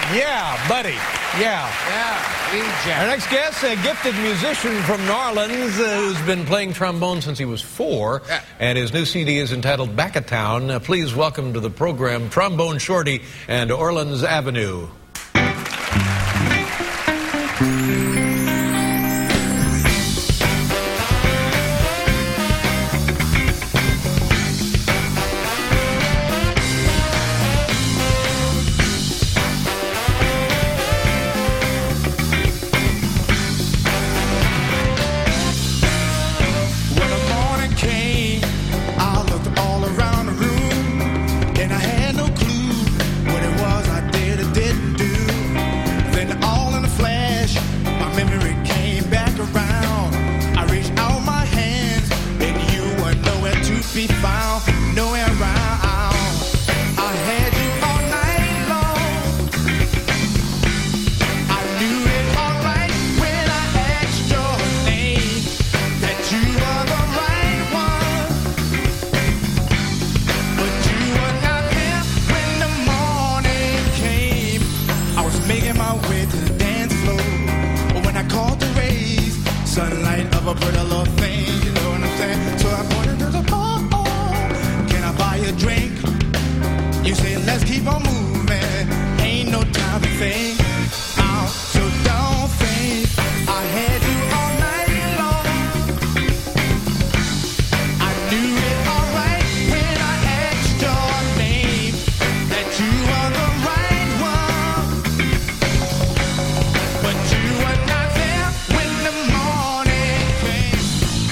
Yeah, buddy. Yeah. Our next guest, a gifted musician from New Orleans who's been playing trombone since he was 4. Yeah. And his new CD is entitled Back of Town. Please welcome to the program Trombone Shorty and Orleans Avenue. Sunlight of a pretty little thing, you know what I'm saying? So I pointed to the bar, can I buy you a drink? You say, let's keep on moving, ain't no time to think. So don't think I had you all night long. I knew it alright when I asked your name, that you were the right one. But you were not there when the morning came.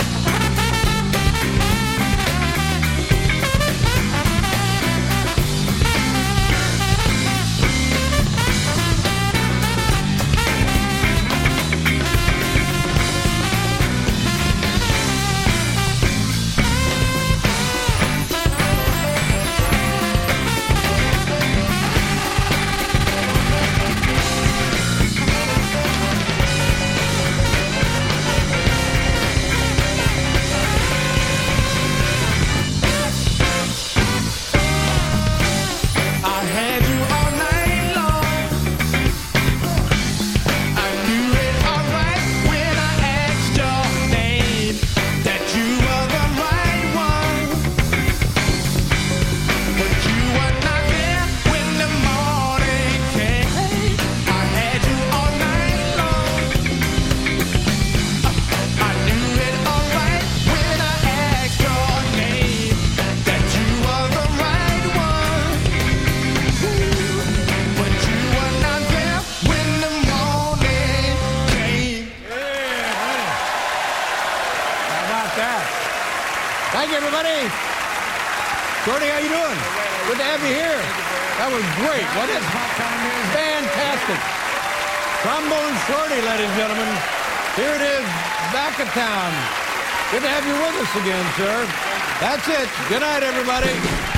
Thank you, everybody. Shorty, how you doing? Good to have you here. That was great. What is fantastic? Trombone Shorty, ladies and gentlemen. Here it is, Back of Town. Good to have you with us again, sir. That's it. Good night, everybody.